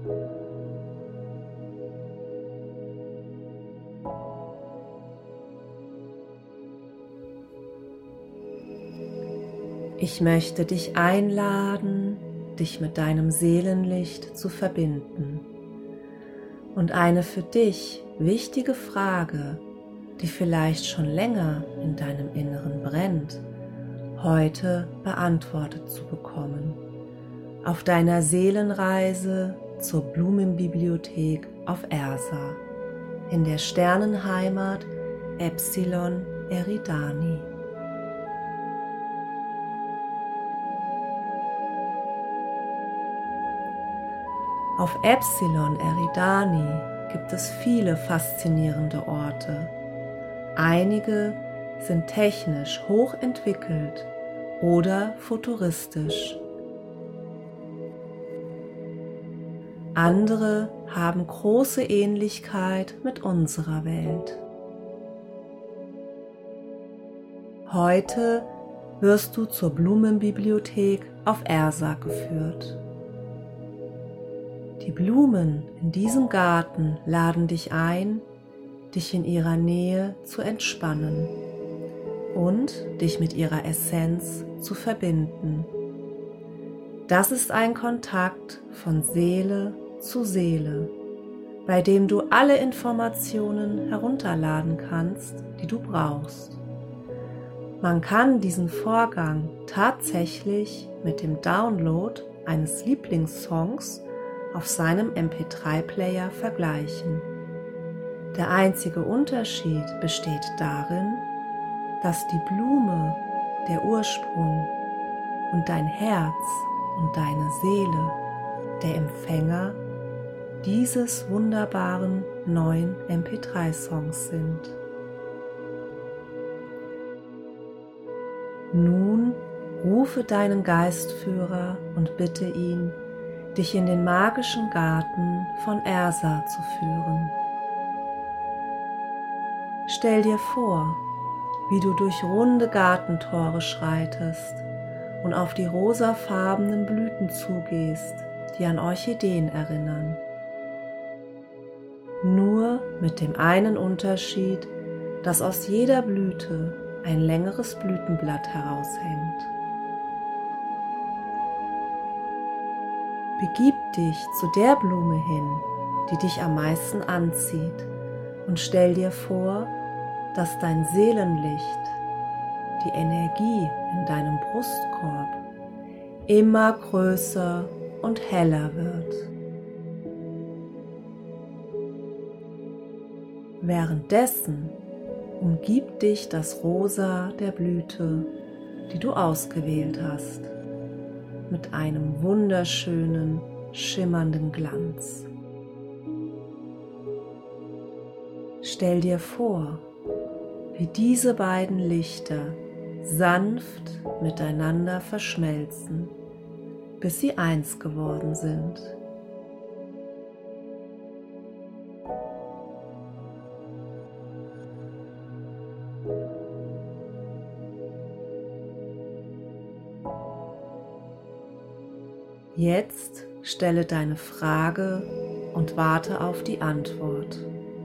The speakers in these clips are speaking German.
Ich möchte dich einladen, dich mit deinem Seelenlicht zu verbinden und eine für dich wichtige Frage, die vielleicht schon länger in deinem Inneren brennt, heute beantwortet zu bekommen. Auf deiner Seelenreise zur Blumenbibliothek auf Ersa, in der Sternenheimat Epsilon Eridani. Auf Epsilon Eridani gibt es viele faszinierende Orte. Einige sind technisch hochentwickelt oder futuristisch. Andere haben große Ähnlichkeit mit unserer Welt. Heute wirst du zur Blumenbibliothek auf Ersa geführt. Die Blumen in diesem Garten laden dich ein, dich in ihrer Nähe zu entspannen und dich mit ihrer Essenz zu verbinden. Das ist ein Kontakt von Seele zu Seele, bei dem du alle Informationen herunterladen kannst, die du brauchst. Man kann diesen Vorgang tatsächlich mit dem Download eines Lieblingssongs auf seinem MP3-Player vergleichen. Der einzige Unterschied besteht darin, dass die Blume, der Ursprung und dein Herz und deine Seele, der Empfänger dieses wunderbaren neuen MP3-Songs sind. Nun rufe deinen Geistführer und bitte ihn, dich in den magischen Garten von Ersa zu führen. Stell dir vor, wie du durch runde Gartentore schreitest und auf die rosafarbenen Blüten zugehst, die an Orchideen erinnern. Nur mit dem einen Unterschied, dass aus jeder Blüte ein längeres Blütenblatt heraushängt. Begib dich zu der Blume hin, die dich am meisten anzieht, und stell dir vor, dass dein Seelenlicht, die Energie in deinem Brustkorb, immer größer und heller wird. Währenddessen umgibt dich das Rosa der Blüte, die du ausgewählt hast, mit einem wunderschönen, schimmernden Glanz. Stell dir vor, wie diese beiden Lichter sanft miteinander verschmelzen, bis sie eins geworden sind. Jetzt stelle deine Frage und warte auf die Antwort.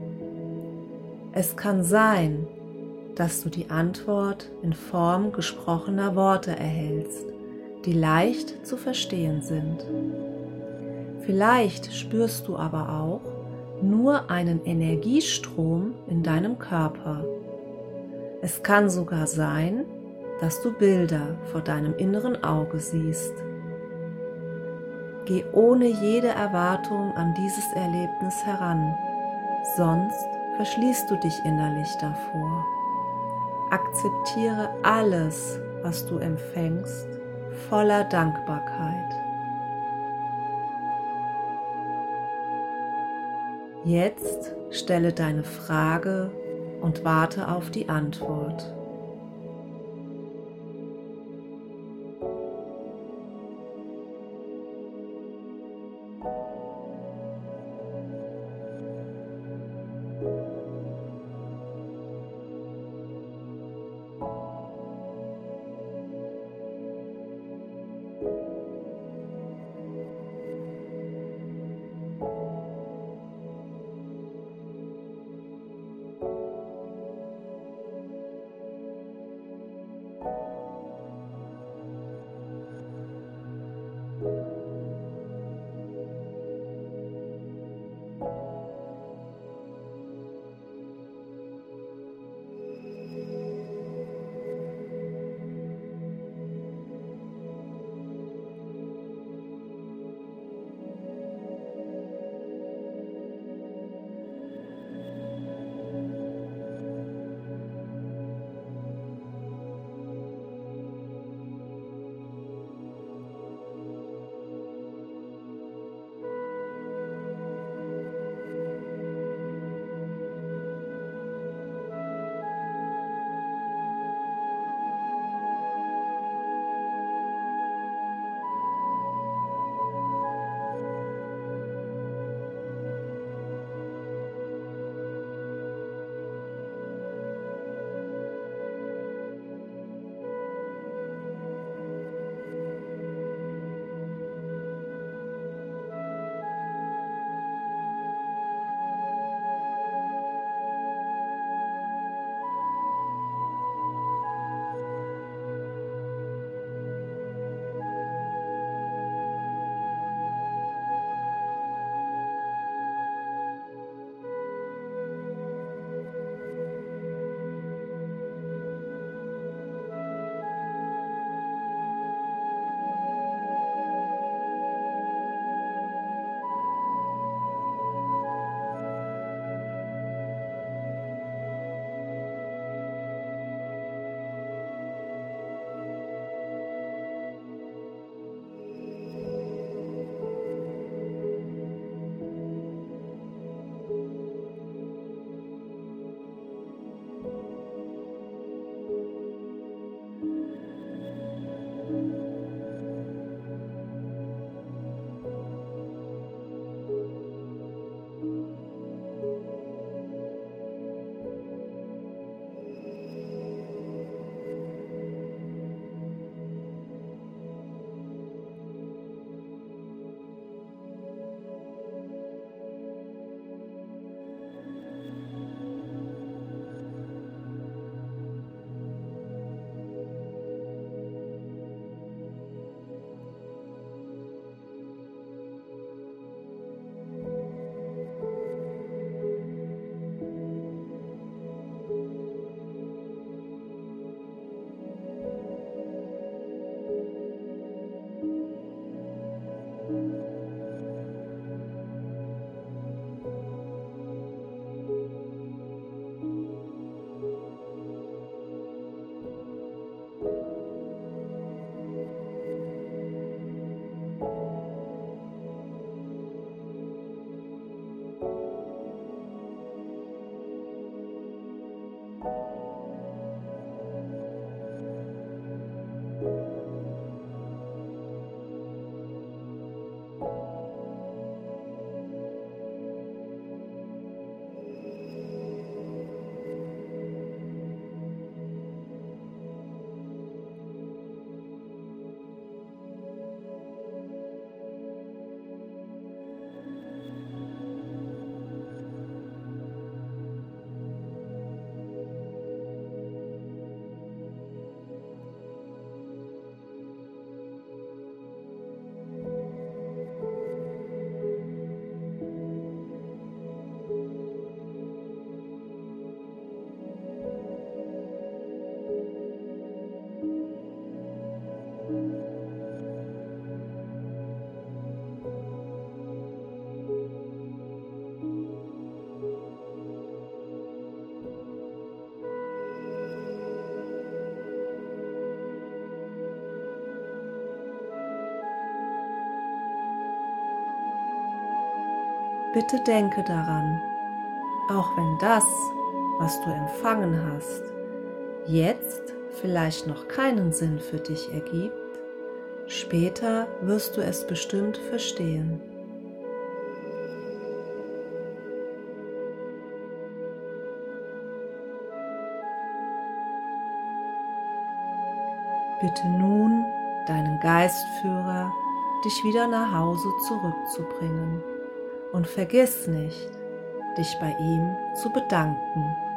Es kann sein, dass du die Antwort in Form gesprochener Worte erhältst, die leicht zu verstehen sind. Vielleicht spürst du aber auch nur einen Energiestrom in deinem Körper. Es kann sogar sein, dass du Bilder vor deinem inneren Auge siehst. Geh ohne jede Erwartung an dieses Erlebnis heran, sonst verschließt du dich innerlich davor. Akzeptiere alles, was du empfängst, voller Dankbarkeit. Jetzt stelle deine Frage und warte auf die Antwort. Bitte denke daran, auch wenn das, was du empfangen hast, jetzt vielleicht noch keinen Sinn für dich ergibt, später wirst du es bestimmt verstehen. Bitte nun deinen Geistführer, dich wieder nach Hause zurückzubringen und vergiss nicht, dich bei ihm zu bedanken.